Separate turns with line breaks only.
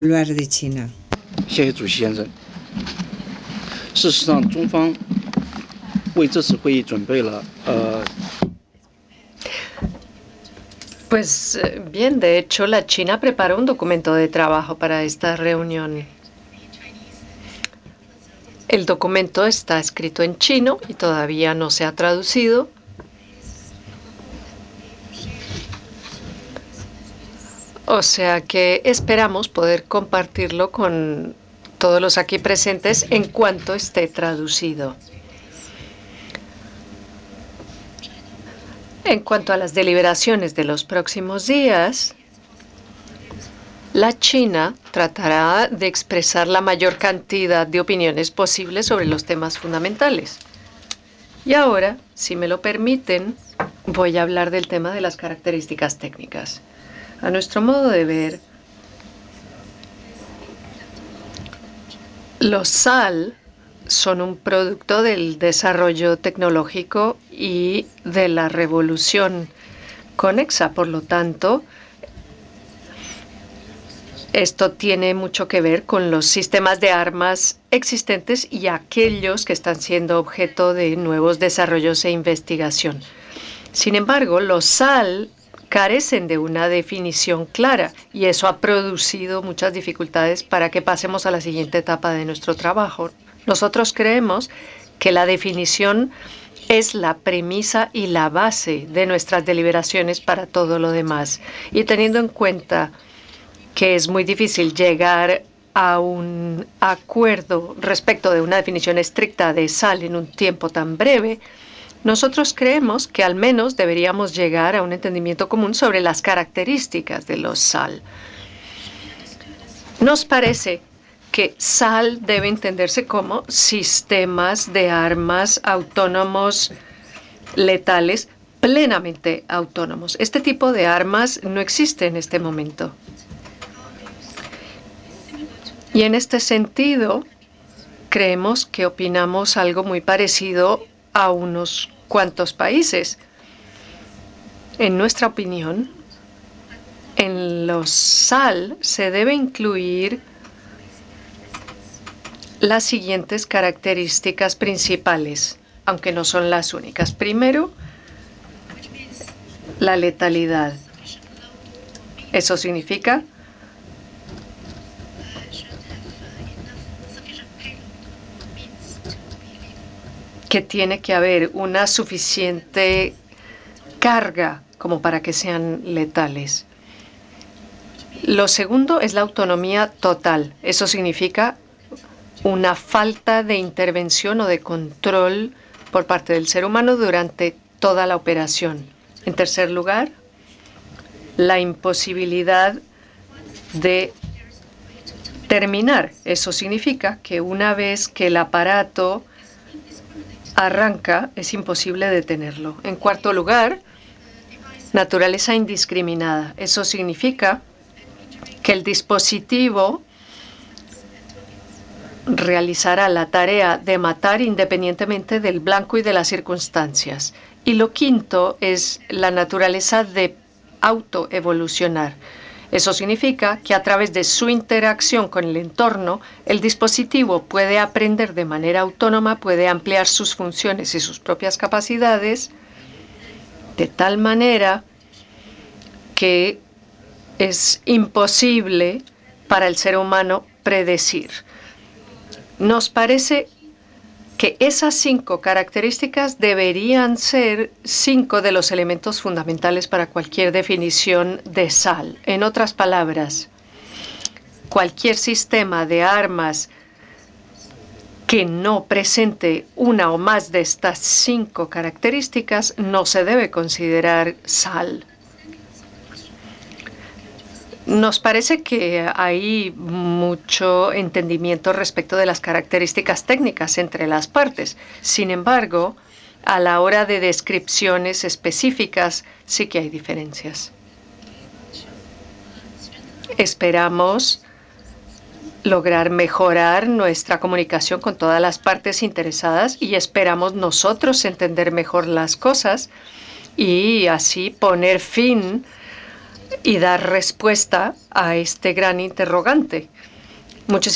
hablar de China.
谢谢主席先生。事实上，中方为这次会议准备了
Pues bien, de hecho, la China preparó un documento de trabajo para esta reunión. El documento está escrito en chino y todavía no se ha traducido. O sea que esperamos poder compartirlo con todos los aquí presentes en cuanto esté traducido. En cuanto a las deliberaciones de los próximos días, la China tratará de expresar la mayor cantidad de opiniones posibles sobre los temas fundamentales. Y ahora, si me lo permiten, voy a hablar del tema de las características técnicas. A nuestro modo de ver, los SAL son un producto del desarrollo tecnológico y de la revolución conexa. Por lo tanto, esto tiene mucho que ver con los sistemas de armas existentes y aquellos que están siendo objeto de nuevos desarrollos e investigación. Sin embargo, los SAL carecen de una definición clara y eso ha producido muchas dificultades para que pasemos a la siguiente etapa de nuestro trabajo. Nosotros creemos que la definición es la premisa y la base de nuestras deliberaciones para todo lo demás. Y teniendo en cuenta que es muy difícil llegar a un acuerdo respecto de una definición estricta de SAL en un tiempo tan breve, nosotros creemos que al menos deberíamos llegar a un entendimiento común sobre las características de los SAL. Nos parece que SAL debe entenderse como sistemas de armas autónomos letales plenamente autónomos. Este tipo de armas no existe en este momento. Y en este sentido, creemos que opinamos algo muy parecido a unos cuantos países. En nuestra opinión, en los SAL se debe incluir las siguientes características principales, aunque no son las únicas. Primero, la letalidad. Eso significa que tiene que haber una suficiente carga como para que sean letales. Lo segundo es la autonomía total. Eso significa una falta de intervención o de control por parte del ser humano durante toda la operación. En tercer lugar, la imposibilidad de terminar. Eso significa que una vez que el aparato arranca, es imposible detenerlo. En cuarto lugar, naturaleza indiscriminada. Eso significa que el dispositivo realizará la tarea de matar independientemente del blanco y de las circunstancias. Y lo quinto es la naturaleza de autoevolucionar. Eso significa que a través de su interacción con el entorno, el dispositivo puede aprender de manera autónoma, puede ampliar sus funciones y sus propias capacidades de tal manera que es imposible para el ser humano predecir. Nos parece que esas 5 características deberían ser 5 de los elementos fundamentales para cualquier definición de SAL. En otras palabras, cualquier sistema de armas que no presente una o más de estas 5 características no se debe considerar SAL. Nos parece que hay mucho entendimiento respecto de las características técnicas entre las partes. Sin embargo, a la hora de descripciones específicas sí que hay diferencias. Esperamos lograr mejorar nuestra comunicación con todas las partes interesadas y esperamos nosotros entender mejor las cosas y así poner fin y dar respuesta a este gran interrogante. Muchas